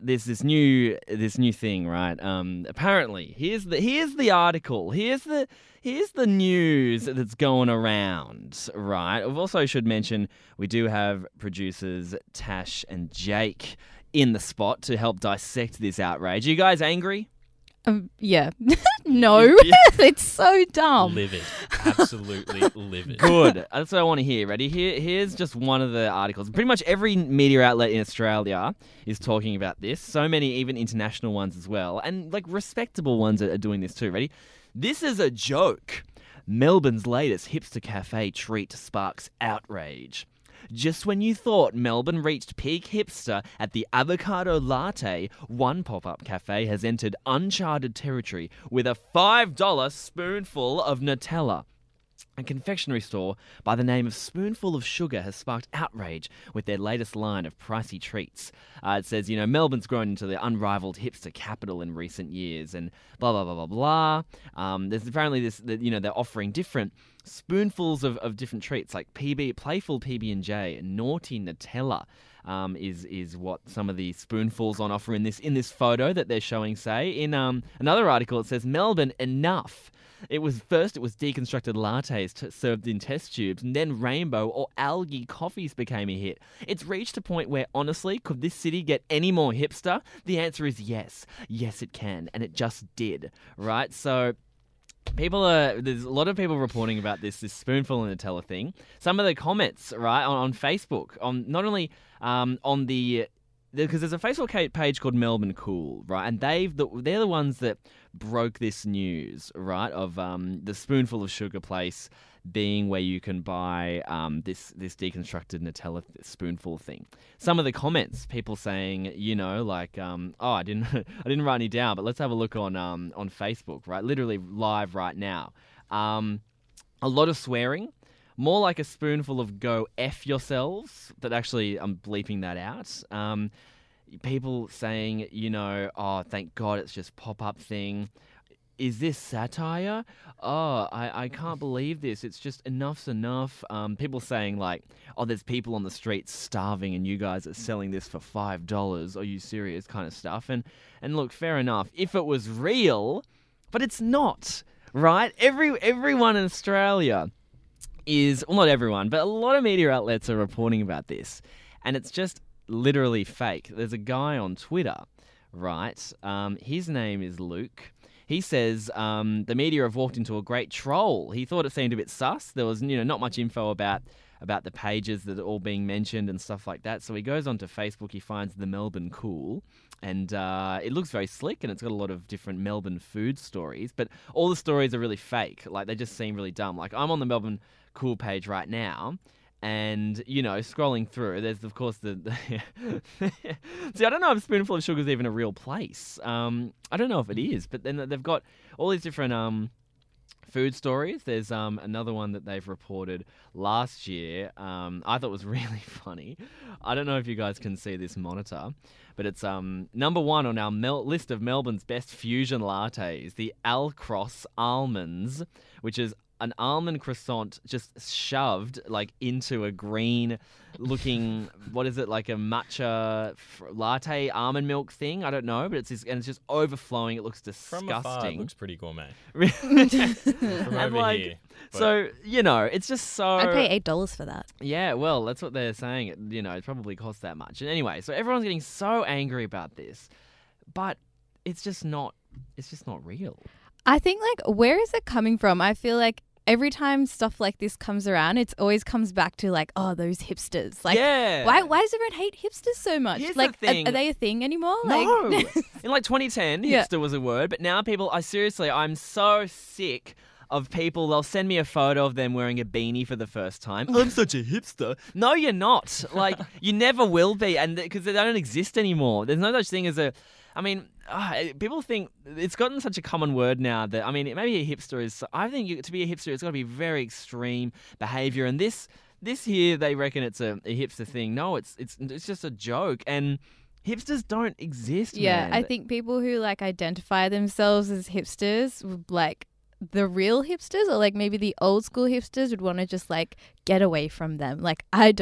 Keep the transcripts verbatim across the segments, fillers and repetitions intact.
this this new this new thing, right? Um, apparently, here's the here's the article. Here's the here's the news that's going around, right? We also should mention we do have producers Tash and Jake in the spot to help dissect this outrage. Are you guys angry? Um, yeah. No. Yeah. It's so dumb. Livid. Absolutely livid. Good. That's what I want to hear. Ready? Here, here's just one of the articles. Pretty much every media outlet in Australia is talking about this. So many, even international ones as well. And like respectable ones are, are doing this too. Ready? This is a joke. Melbourne's latest hipster cafe treat sparks outrage. Just when you thought Melbourne reached peak hipster at the Avocado Latte, one pop-up cafe has entered uncharted territory with a five dollar spoonful of Nutella. A confectionery store by the name of Spoonful of Sugar has sparked outrage with their latest line of pricey treats. Uh, it says, you know, Melbourne's grown into the unrivaled hipster capital in recent years and blah, blah, blah, blah, blah. Um, there's apparently this, you know, they're offering different spoonfuls of, of different treats like P B, playful P B and J, naughty Nutella. Um, is is what some of the spoonfuls on offer in this in this photo that they're showing say. In um, another article, it says, Melbourne, enough. It was first it was deconstructed lattes t- served in test tubes, and then rainbow or algae coffees became a hit. It's reached a point where, honestly, could this city get any more hipster? The answer is yes. Yes, it can, and it just did, right? So people are, there's a lot of people reporting about this, this spoonful and Nutella thing. Some of the comments, right, on, on Facebook, on not only um, on the, because there's a Facebook page called Melbourne Cool, right, and they've the, they're the ones that broke this news, right, of um, the Spoonful of Sugar place being where you can buy um, this this deconstructed Nutella spoonful thing. Some of the comments, people saying, you know, like, um, oh, I didn't I didn't write any down, but let's have a look on um, on Facebook, right, literally live right now. Um, a lot of swearing. More like a spoonful of go F yourselves, but actually I'm bleeping that out. Um, people saying, you know, oh, thank God it's just pop-up thing. Is this satire? Oh, I, I can't believe this. It's just enough's enough. Um, people saying like, oh, there's people on the streets starving and you guys are selling this for five dollars. Are you serious? Kind of stuff. And, and look, fair enough. If it was real, but it's not, right? Every Everyone in Australia is, well, not everyone, but a lot of media outlets are reporting about this. And it's just literally fake. There's a guy on Twitter, right? Um, his name is Luke. He says um, the media have walked into a great troll. He thought it seemed a bit sus. There was, you know, not much info about about the pages that are all being mentioned and stuff like that. So he goes onto Facebook. He finds the Melbourne Cool, and uh, it looks very slick, and it's got a lot of different Melbourne food stories. But all the stories are really fake. Like they just seem really dumb. Like I'm on the Melbourne Cool page right now. And, you know, scrolling through, there's, of course, the... the See, I don't know if Spoonful of Sugar is even a real place. Um, I don't know if it is, but then they've got all these different um, food stories. There's um, another one that they've reported last year. Um, I thought was really funny. I don't know if you guys can see this monitor, but it's um, number one on our Mel- list of Melbourne's best fusion lattes, the Alcross Almonds, which is an almond croissant just shoved like into a green looking, what is it, like a matcha f- latte almond milk thing? I don't know, but it's just, and it's just overflowing. It looks disgusting. From afar, it looks pretty gourmet. From over like, here. But so, you know, it's just so... I'd pay eight dollars for that. Yeah, well, that's what they're saying. It, you know, it probably costs that much. And anyway, so everyone's getting so angry about this, but it's just not, it's just not real. I think, like, where is it coming from? I feel like every time stuff like this comes around, it always comes back to like, oh, those hipsters. Like, yeah. why why does everyone hate hipsters so much? Here's like, the thing. Are, are they a thing anymore? No. Like, In like twenty ten, Yeah. hipster was a word, but now people, I seriously, I'm so sick of people. They'll send me a photo of them wearing a beanie for the first time. I'm such a hipster. No, you're not. Like, you never will be, and because they don't exist anymore. There's no such thing as a... I mean, uh, people think it's gotten such a common word now that, I mean, maybe a hipster is... I think you, to be a hipster, it's got to be very extreme behavior. And this this here, they reckon it's a, a hipster thing. No, it's it's it's just a joke. And hipsters don't exist, yeah, man. I think people who like identify themselves as hipsters, would, like the real hipsters or like maybe the old school hipsters would want to just like get away from them. Like, I don't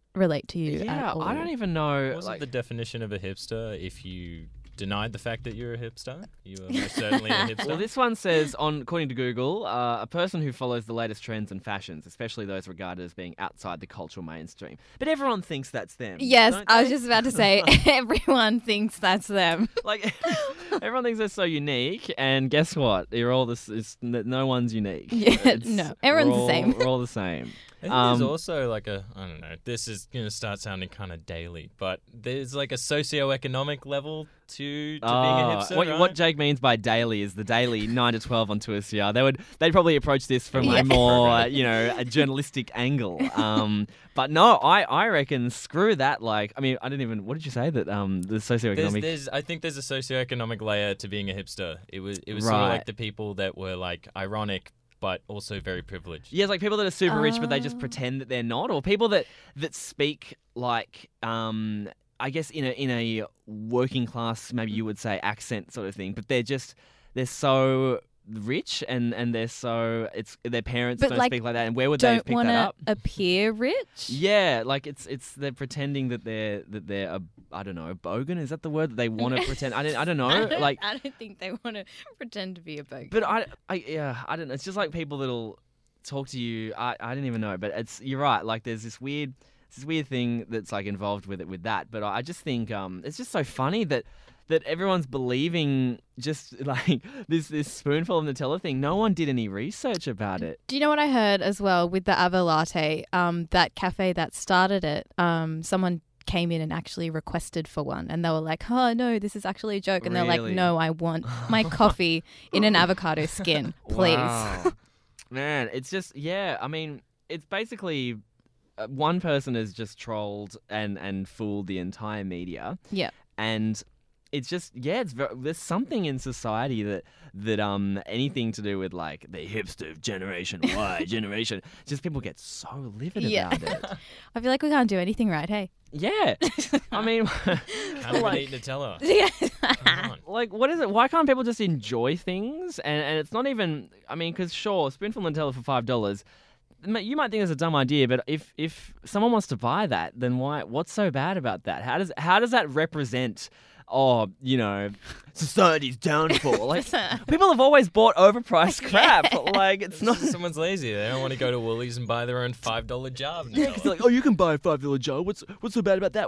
relate to you Yeah, at all. I don't even know. Wasn't Like, the definition of a hipster if you denied the fact that you're a hipster? You are most certainly a hipster. well, this one says, on according to Google, uh, a person who follows the latest trends and fashions, especially those regarded as being outside the cultural mainstream. But everyone thinks that's them. Yes, don't I was they? just about to say everyone thinks that's them. Like, everyone thinks they're so unique, and guess what? You're all this. It's, no one's unique. Yeah, It's- no, everyone's we're the same. all- We're all the same. I think Um, there's also like a, I don't know, this is going to start sounding kind of daily, but there's like a socioeconomic level to, to being a Oh, hipster, what, right? what Jake means by daily is the daily nine to twelve on two S C R. They would they'd probably approach this from Yeah. a more uh, you know a journalistic angle. Um, but no, I, I reckon screw that. Like, I mean, I didn't even. What did you say that um the There's, socioeconomic? there's, I think there's a socioeconomic layer to being a hipster. It was, it was sort of Right. like the people that were like ironic, but also very privileged. Yeah, it's like people that are super rich, but they just Oh. pretend that they're not, or people that that speak like um. I guess in a in a working class, maybe you would say accent sort of thing, but they're just they're so rich and, and they're so it's their parents But, don't like, speak like that, and where would they have Don't picked want that to up? appear rich. Yeah, like it's it's they're pretending that they're that they're a I don't know a bogan, is that the word that they want to pretend? I don't I don't know I don't, like, I don't think they want to pretend to be a bogan. but I I yeah I don't know. It's just like people that'll talk to you. I I don't even know, but it's you're right. Like there's this weird this weird thing that's like involved with it with that. But I just think um it's just so funny that. That everyone's believing just like this this spoonful of Nutella thing. No one did any research about it. Do you know what I heard as well with the Avo Latte? Um, that cafe that started it, um, someone came in and actually requested for one, and they were like, "Oh no, this is actually a joke," and they're like, Really? "No, I want my coffee in an avocado skin, please." Wow. Man, it's just yeah. I mean, it's basically uh, one person has just trolled and and fooled the entire media. Yeah. And it's just yeah. It's very, there's something in society that that um anything to do with like the hipster generation Y generation. Just people get so livid Yeah. about it. I feel like we can't do anything right. Hey. Yeah. I mean. How do like- we eat Nutella? Yeah. Come on. Like, what is it? Why can't people just enjoy things? And and it's not even. I mean, because sure, spoonful of Nutella for five dollars. You might think it's a dumb idea, but if if someone wants to buy that, then why? What's so bad about that? How does how does that represent? Oh, you know, society's downfall. Like people have always bought overpriced crap. Like it's not. Someone's lazy. They don't want to go to Woolies and buy their own five dollar jar. of Yeah, 'cause Nutella. they're like, oh, you can buy a five dollar jar. What's what's so bad about that?